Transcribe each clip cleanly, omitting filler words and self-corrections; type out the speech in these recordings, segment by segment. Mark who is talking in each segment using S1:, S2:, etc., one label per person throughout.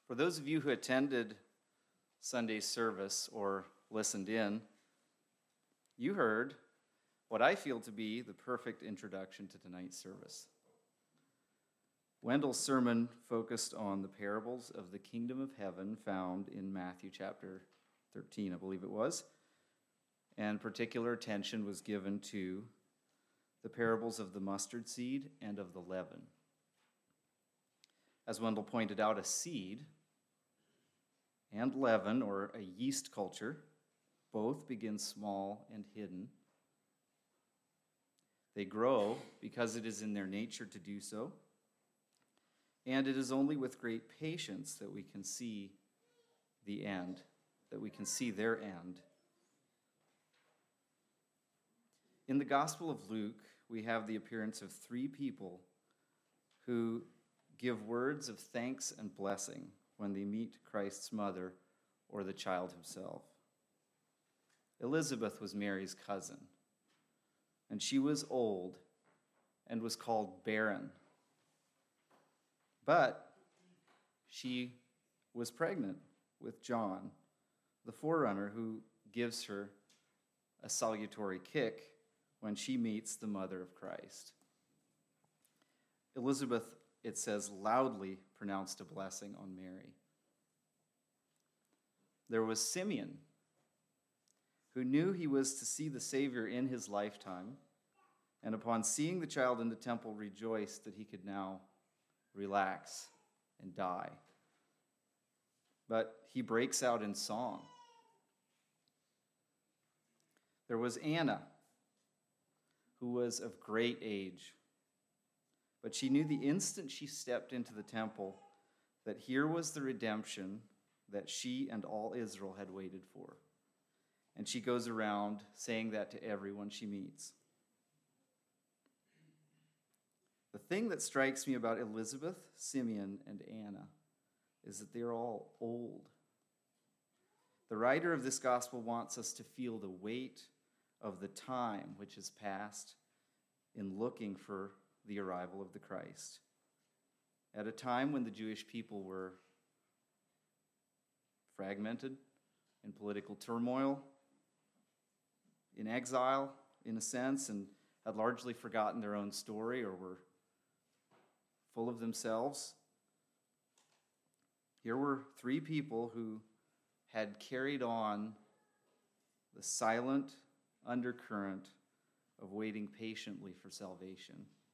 S1: For those of you who attended Sunday's service or listened in, you heard what I feel to be the perfect introduction to tonight's service. Wendell's sermon focused on the parables of the kingdom of heaven found in Matthew chapter 13, I believe it was, and particular attention was given to the parables of the mustard seed and of the leaven. As Wendell pointed out, a seed and leaven, or a yeast culture, both begin small and hidden. They grow because it is in their nature to do so, and it is only with great patience that we can see the end, that we can see their end. In the Gospel of Luke, we have the appearance of three people who give words of thanks and blessing when they meet Christ's mother or the child himself. Elizabeth was Mary's cousin, and she was old and was called barren. But she was pregnant with John, the forerunner, who gives her a salutatory kick when she meets the mother of Christ. Elizabeth, it says, loudly pronounced a blessing on Mary. There was Simeon, who knew he was to see the Savior in his lifetime, and upon seeing the child in the temple rejoiced that he could now relax and die. But he breaks out in song. There was Anna, who was of great age, but she knew the instant she stepped into the temple that here was the redemption that she and all Israel had waited for. And she goes around saying that to everyone she meets. The thing that strikes me about Elizabeth, Simeon, and Anna is that they're all old. The writer of this gospel wants us to feel the weight of the time which has passed in looking for the arrival of the Christ. At a time when the Jewish people were fragmented, in political turmoil, in exile, in a sense, and had largely forgotten their own story or were full of themselves. Here were three people who had carried on the silent undercurrent of waiting patiently for salvation.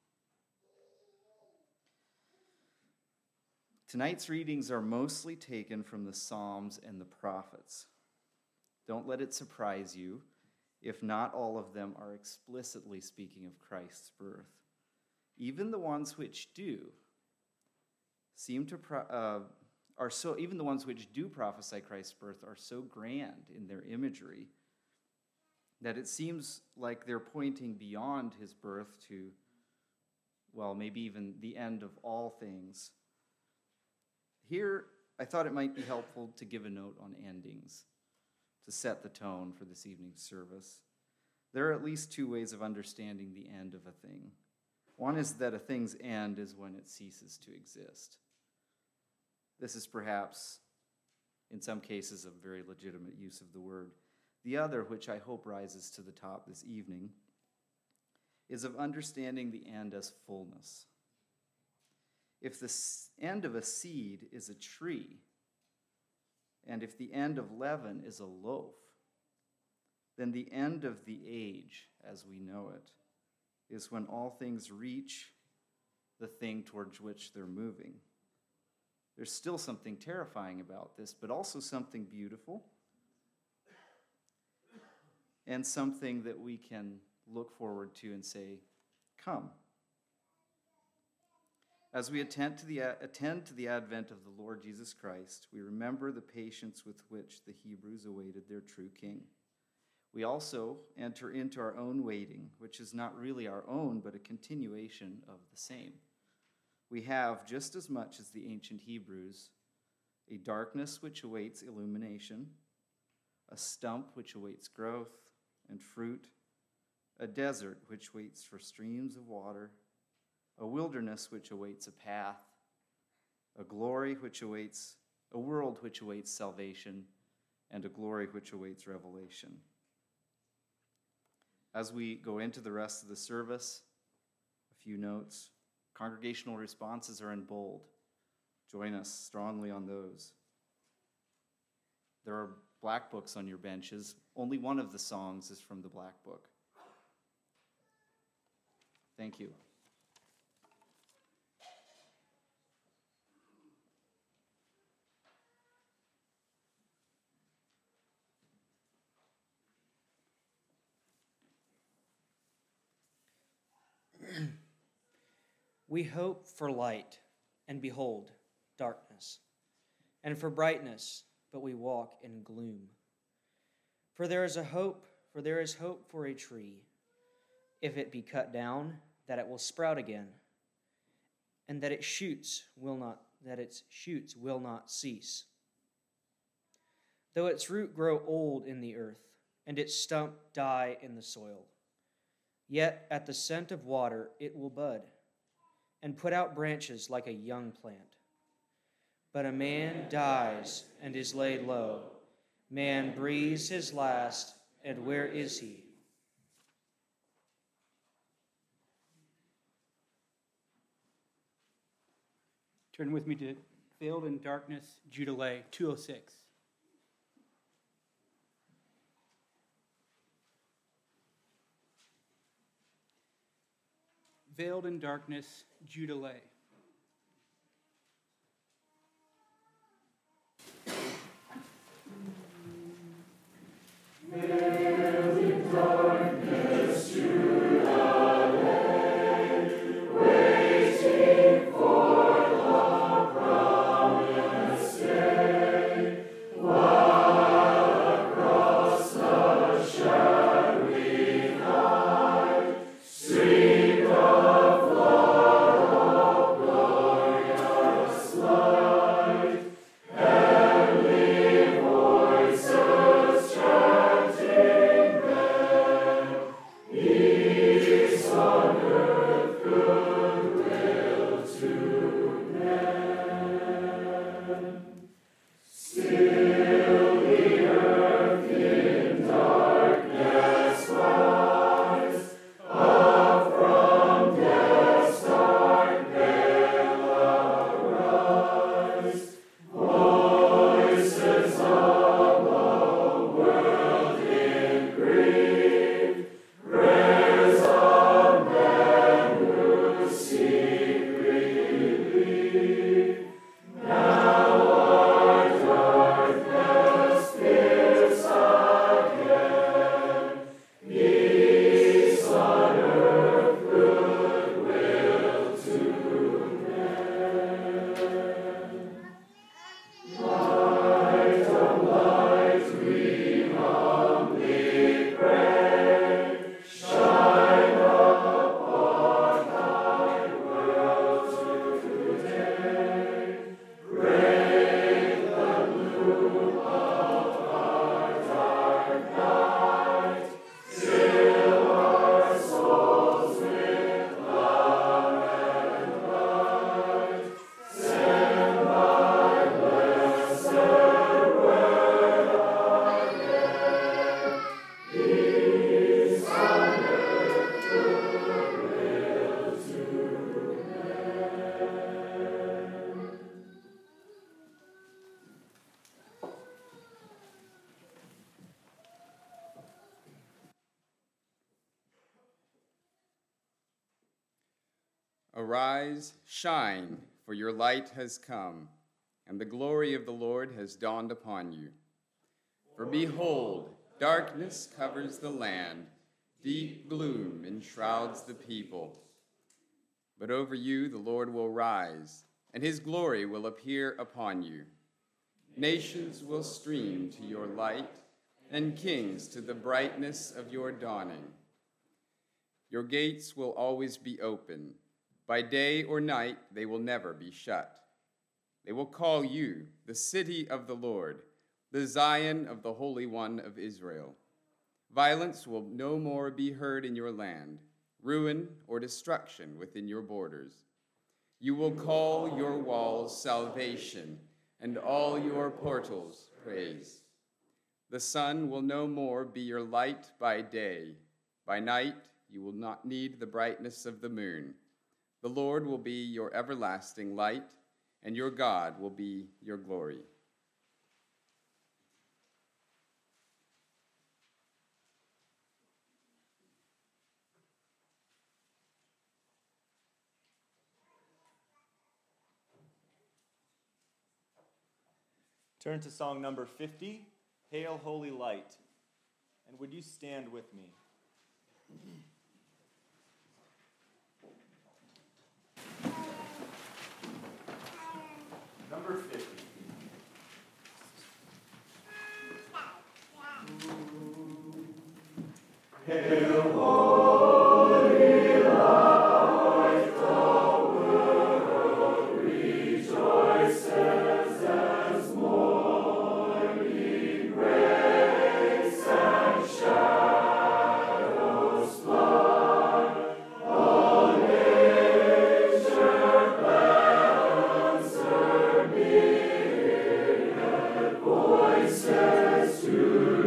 S1: Tonight's readings are mostly taken from the Psalms and the prophets. Don't let it surprise you if not all of them are explicitly speaking of Christ's birth. Even the ones which do even the ones which do prophesy Christ's birth are so grand in their imagery that it seems like they're pointing beyond his birth to, well, maybe even the end of all things. Here, I thought it might be helpful to give a note on endings to set the tone for this evening's service. There are at least two ways of understanding the end of a thing. One is that a thing's end is when it ceases to exist. This is perhaps, in some cases, a very legitimate use of the word. The other, which I hope rises to the top this evening, is of understanding the end as fullness. If the end of a seed is a tree, and if the end of leaven is a loaf, then the end of the age, as we know it, is when all things reach the thing towards which they're moving. There's still something terrifying about this, but also something beautiful, and something that we can look forward to and say, come. As we attend to the advent of the Lord Jesus Christ, we remember the patience with which the Hebrews awaited their true king. We also enter into our own waiting, which is not really our own, but a continuation of the same. We have, just as much as the ancient Hebrews, a darkness which awaits illumination, a stump which awaits growth and fruit, a desert which waits for streams of water, a wilderness which awaits a path, a glory which awaits a world which awaits salvation, and a glory which awaits revelation. As we go into the rest of the service, a few notes. Congregational responses are in bold. Join us strongly on those. There are black books on your benches. Only one of the songs is from the black book. Thank you.
S2: We hope for light, and behold, darkness, and for brightness, but we walk in gloom. For there is hope for a tree, if it be cut down, that it will sprout again, and that its shoots will not cease. Though its root grow old in the earth, and its stump die in the soil, yet at the scent of water it will bud, and put out branches like a young plant. But a man dies and is laid low. Man breathes his last, and where is he?
S3: Turn with me to Veiled in Darkness, Jubilee, 206. Veiled in Darkness, Jubilee. Veiled in darkness, Jubilee, waiting for the promised day, while across the shadowy night streamed a flood of glorious light, heavenly voices chanting then, peace on earth, goodwill to men. Still the earth in darkness lies, up from death's dark veil arise, voices of the world in grief, prayers of men who seek relief. Now our darkness fears again, peace on earth, goodwill to men. Light of light, we humbly pray, shine upon thy world today. Break the gloom of our dark night, fill our souls with love and light. Send thy blessed word again, peace on earth, goodwill to men.
S4: Arise, shine, for your light has come, and the glory of the Lord has dawned upon you. For behold, darkness covers the land, deep gloom enshrouds the people. But over you the Lord will rise, and his glory will appear upon you. Nations will stream to your light, and kings to the brightness of your dawning. Your gates will always be open. By day or night, they will never be shut. They will call you the city of the Lord, the Zion of the Holy One of Israel. Violence will no more be heard in your land, ruin or destruction within your borders. You will call your walls salvation, and all your portals praise. The sun will no more be your light by day. By night you will not need the brightness of the moon. The Lord will be your everlasting light, and your God will be your glory.
S5: Turn to song number 50, Hail Holy Light. And would you stand with me? Number 50. Hail holy light, the world rejoices as morning breaks and shadows fly. All nature lends her myriad voices to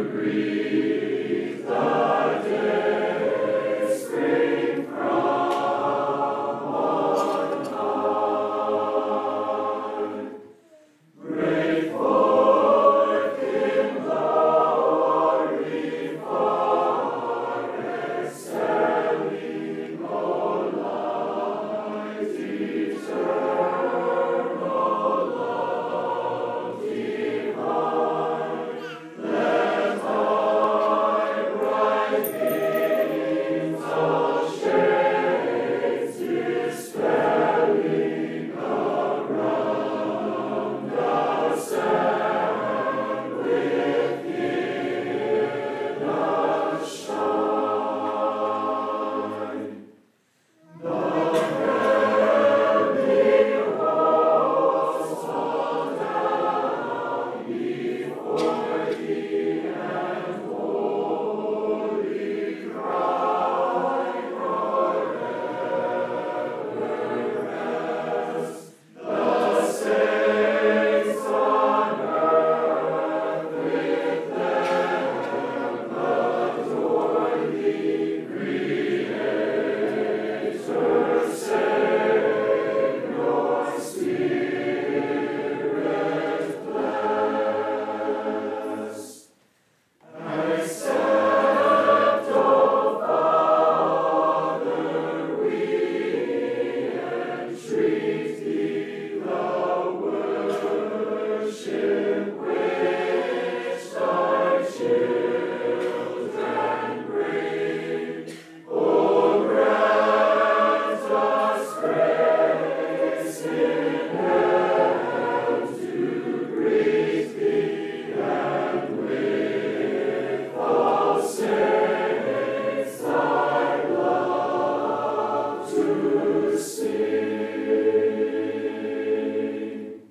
S5: greet the day spring from on high. Break forth in glory, far excelling, O light eternal, love divine. Let thy bright beams all shades dispelling around us and within us shine. The heavenly hosts fall down before thee, and holy cry forever rest. The saints on earth with them adore thee, Creator, Savior, Spirit bless. Accept, O Father, we entreat thee, the worship which thy children bring. O grant us grace in heaven to greet thee, and with all saints thy love to sing.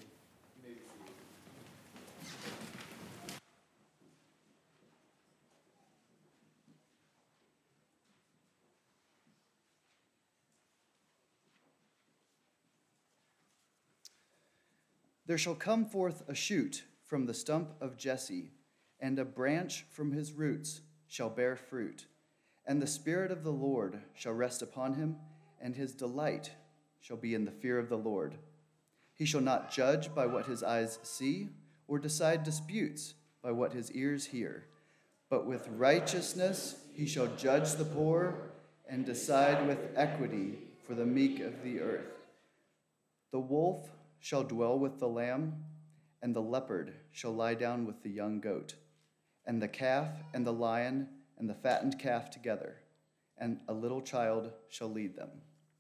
S6: There shall come forth a shoot from the stump of Jesse, and a branch from his roots shall bear fruit. And the Spirit of the Lord shall rest upon him, and his delight shall be in the fear of the Lord. He shall not judge by what his eyes see, or decide disputes by what his ears hear. But with righteousness he shall judge the poor, and decide with equity for the meek of the earth. The wolf shall dwell with the lamb, and the leopard shall lie down with the young goat, and the calf and the lion and the fattened calf together, and a little child shall lead them.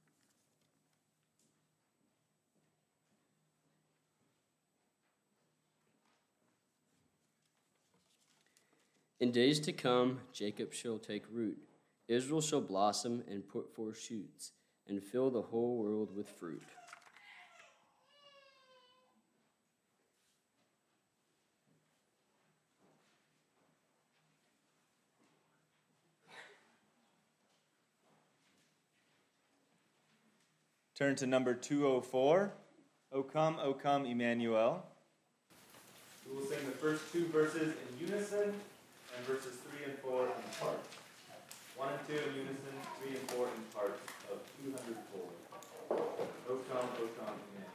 S7: In days to come, Jacob shall take root. Israel shall blossom and put forth shoots, and fill the whole world with fruit.
S5: Turn to number 204, O come, Emmanuel. We will sing the first two verses in unison and verses 3 and 4 in parts. 1 and 2 in unison, 3 and 4 in parts of 204. O come, Emmanuel.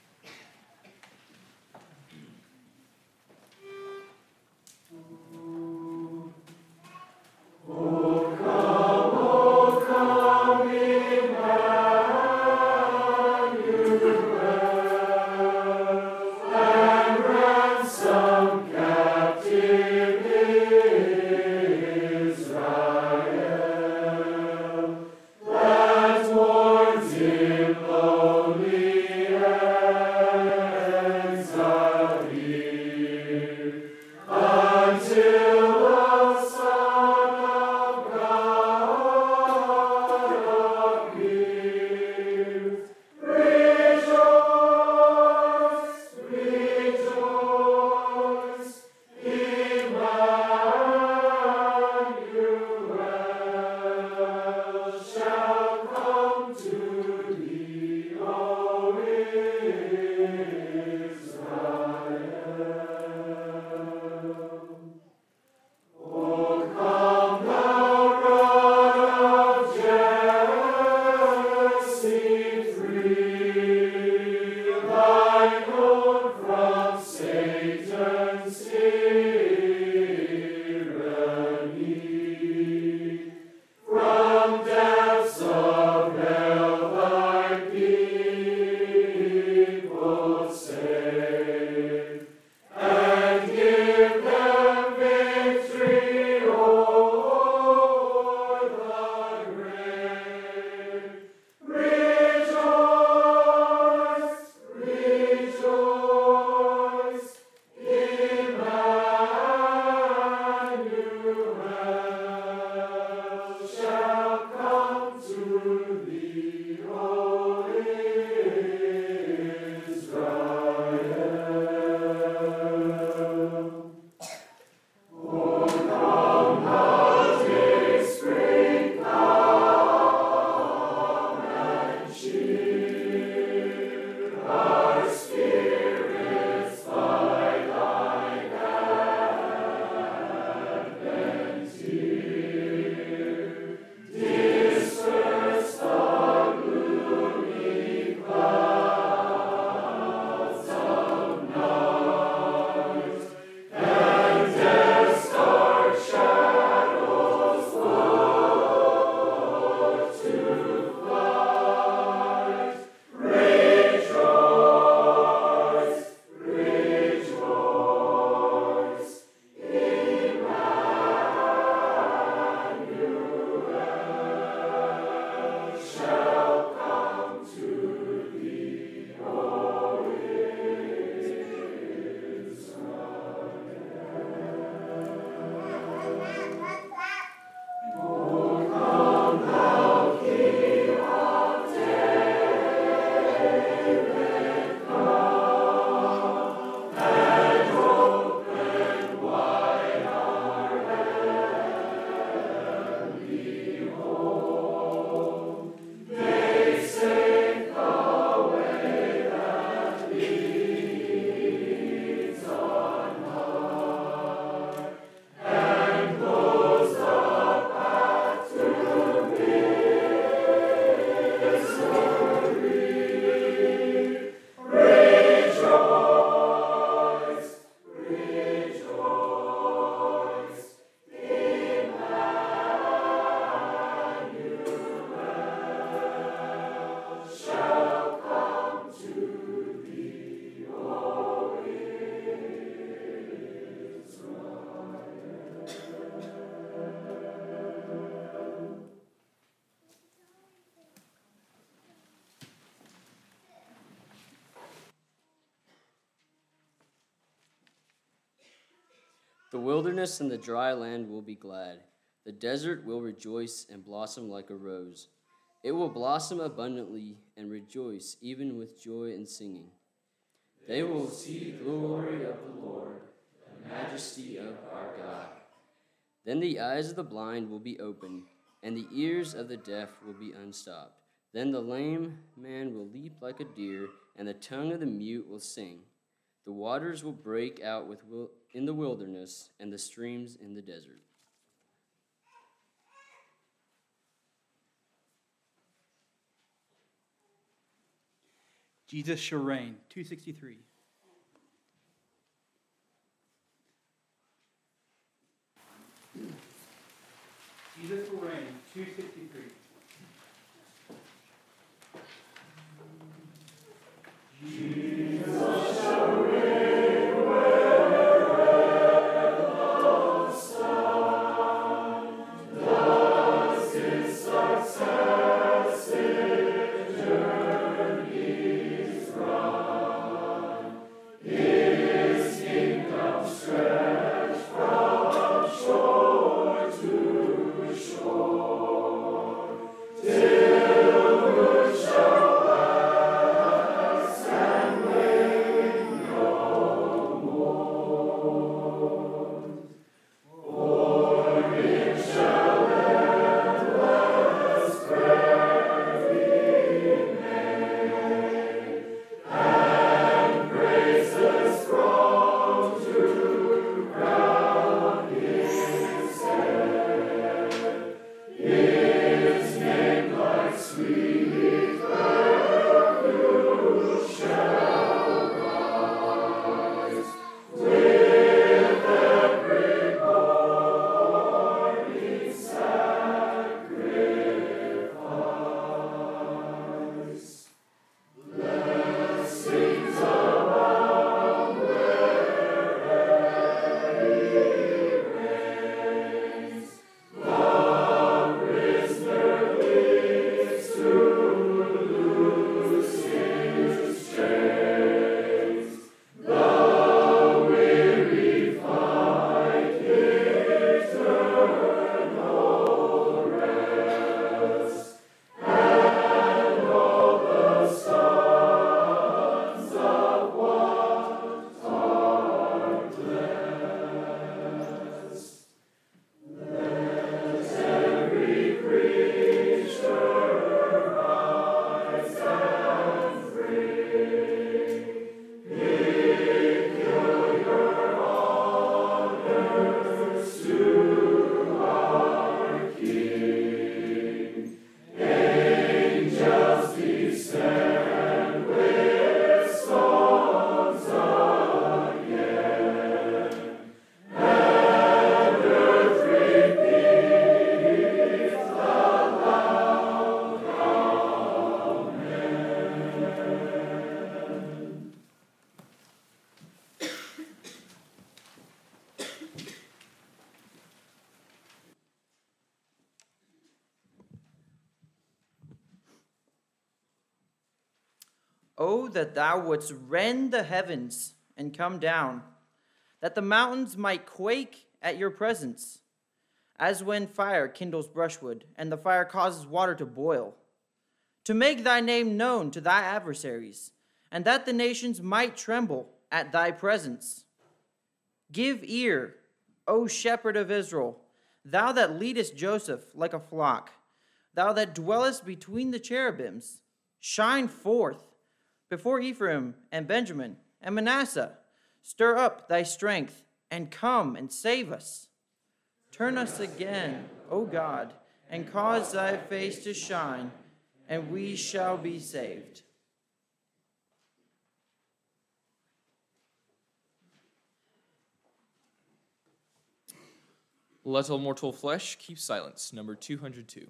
S7: The wilderness and the dry land will be glad. The desert will rejoice and blossom like a rose. It will blossom abundantly and rejoice, even with joy and singing. They will see the glory of the Lord, the majesty of our God. Then the eyes of the blind will be opened, and the ears of the deaf will be unstopped. Then the lame man will leap like a deer, and the tongue of the mute will sing. The waters will break out in the wilderness, and the streams in the desert.
S3: Jesus shall reign, 263. Jesus will reign, 263.
S2: Oh, that thou wouldst rend the heavens and come down, that the mountains might quake at your presence, as when fire kindles brushwood, and the fire causes water to boil, to make thy name known to thy adversaries, and that the nations might tremble at thy presence. Give ear, O shepherd of Israel, thou that leadest Joseph like a flock, thou that dwellest between the cherubims, shine forth before Ephraim and Benjamin and Manasseh. Stir up thy strength and come and save us. Turn us again, O God, and cause thy face to shine, and we shall be saved.
S8: Let all mortal flesh keep silence. Number 202.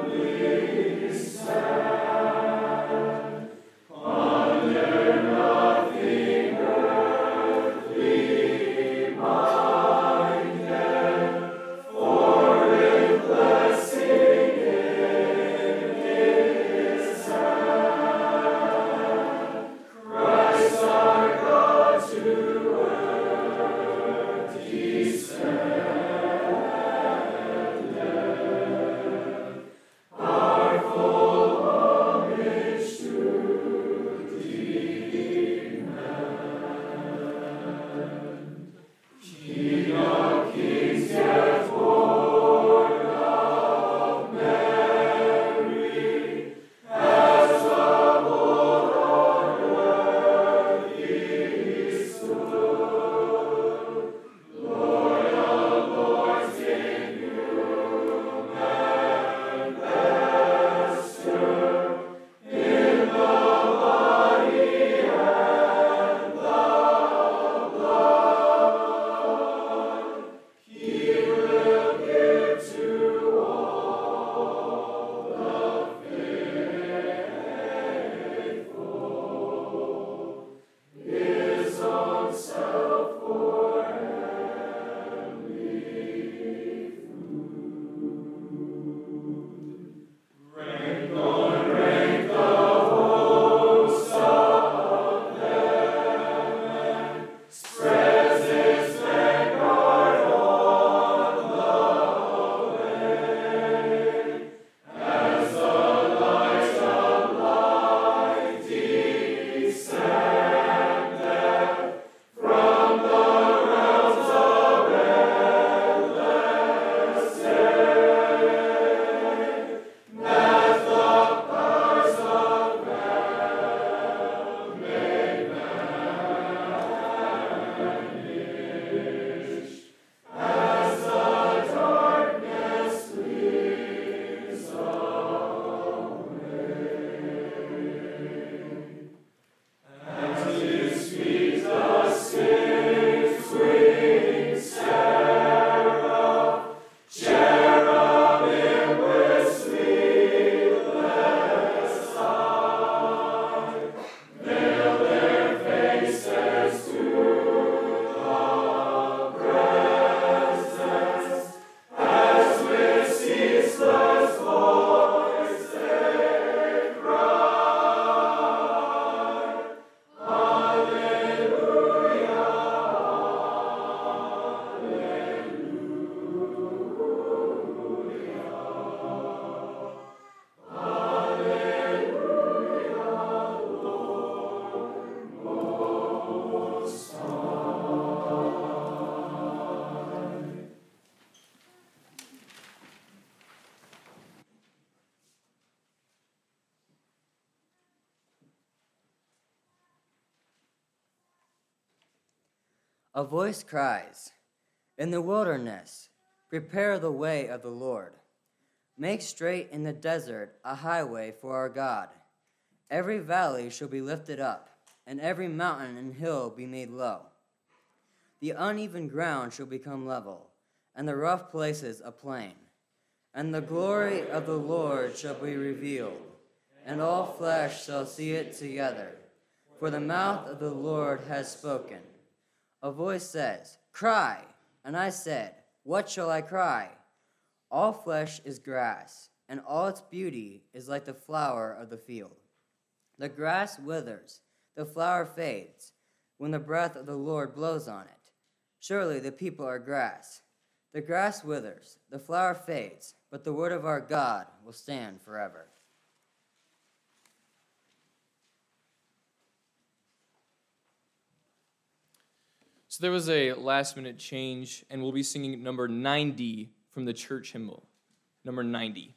S5: Under
S9: A voice cries, "In the wilderness, prepare the way of the Lord. Make straight in the desert a highway for our God. Every valley shall be lifted up, and every mountain and hill be made low. The uneven ground shall become level, and the rough places a plain. And the glory of the Lord shall be revealed, and all flesh shall see it together. For the mouth of the Lord has spoken." A voice says, "Cry." And I said, "What shall I cry?" All flesh is grass, and all its beauty is like the flower of the field. The grass withers, the flower fades, when the breath of the Lord blows on it. Surely the people are grass. The grass withers, the flower fades, but the word of our God will stand forever.
S8: So there was a last-minute change, and we'll be singing number 90 from the church hymnal. Number 90.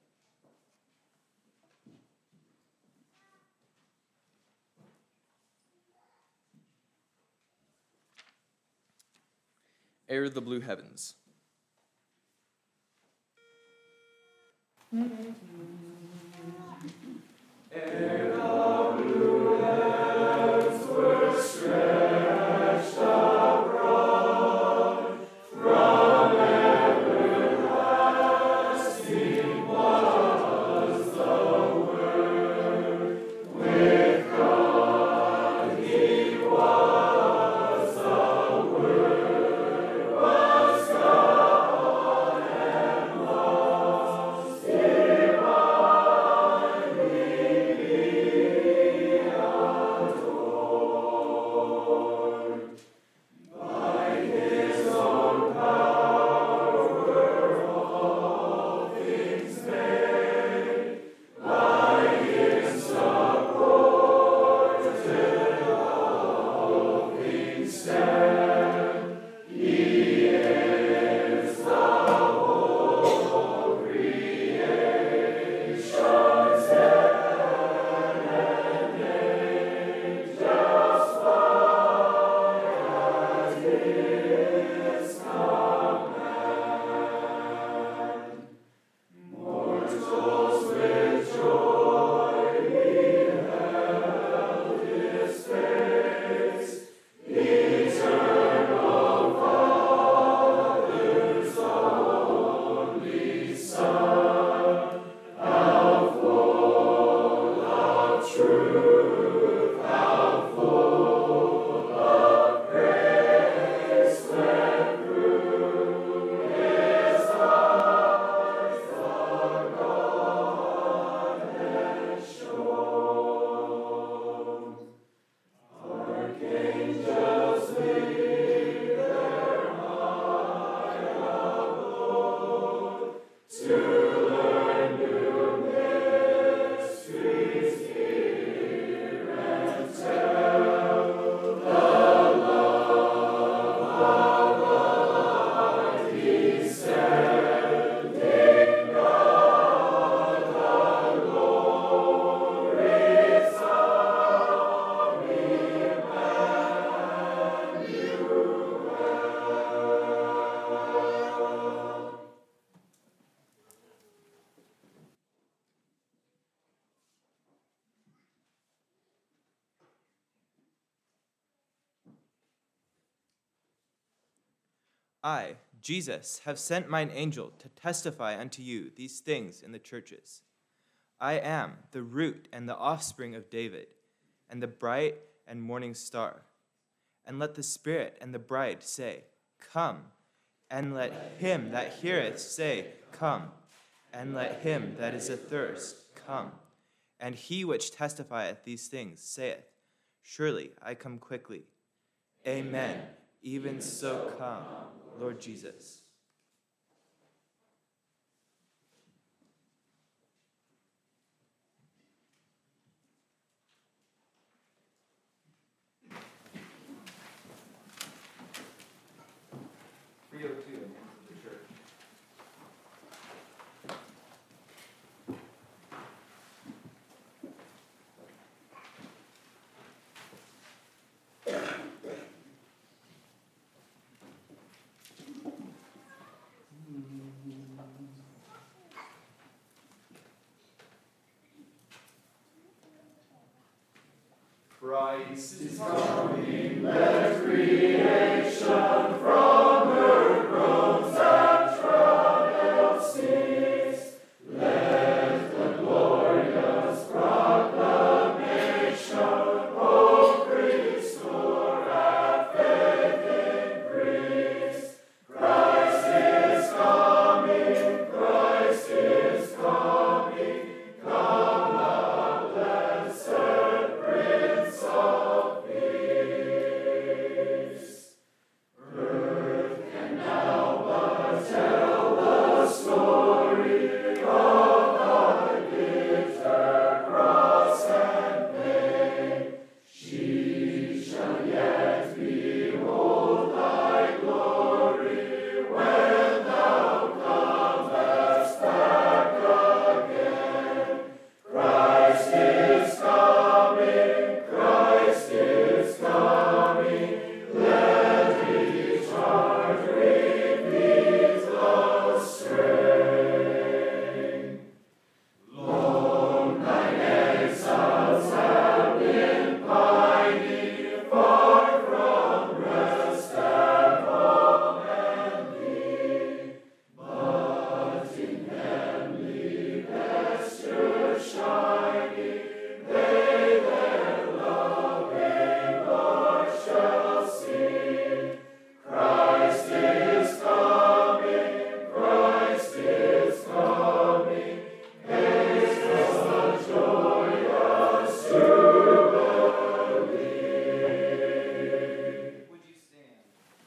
S8: Air of the Blue Heavens.
S5: Air of blue heavens were stretched abroad from everlasting was the Word. With God He was, the Word was God and was divinely adored. By His own power all things made, by His support till all things stand. He is the whole creation's head, and angels bow at His command. Mortals with joy beheld His face, eternal Father's only Son. How full of truth, how full of grace, when through His eyes the Godhead shone. Archangels leave their high abode to learn new mysteries, hear and tell the love of light descending, God the glorious of Emmanuel.
S10: I, Jesus, have sent mine angel to testify unto you these things in the churches. I am the root and the offspring of David, and the bright and morning star. And let the Spirit and the bride say, Come. And let him that heareth say, Come. And let him that is athirst come. And he which testifieth these things saith, Surely I come quickly. Amen. Even so come, Lord Jesus.
S1: Three oh two, hymns of the church.
S5: Christ is coming, let creation from her groans and travail cease. Let the glorious proclamation of Christ at faith increase. Christ is coming, Christ is coming, come thou blessed Prince of Peace. Earth can now but tell the story of thy bitter cross and pain. She shall yet behold thy glory when thou comest back again. Christ is coming, Christ is coming, let each heart repeat the strain. Long thine exiles have been pining, far from rest and home and thee, but in heavenly vesture shining, they their loving Lord shall see. Christ is coming, Christ is coming, haste the joyous jubilee.
S1: Would you stand?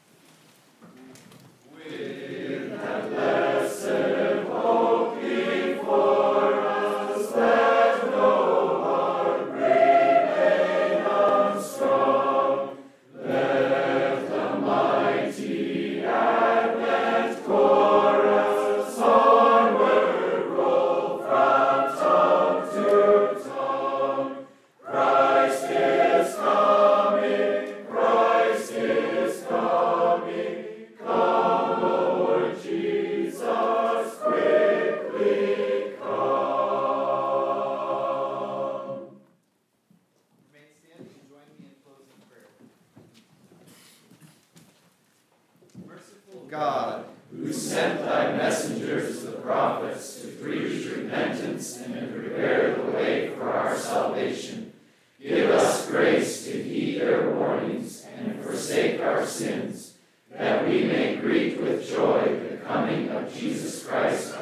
S5: With that blessed hope before us, let no heart remain unstrung. Let the mighty Advent chorus onward roll from tongue to tongue. Christ is coming, Christ is coming, come, Lord Jesus, quickly come.
S1: Remain standing and join me in closing prayer. Merciful
S5: God, who sent thy messengers, the prophets, to preach repentance and to prepare the way for our salvation, give us grace to heed their warnings and forsake our sins, that we may greet with joy the coming of Jesus Christ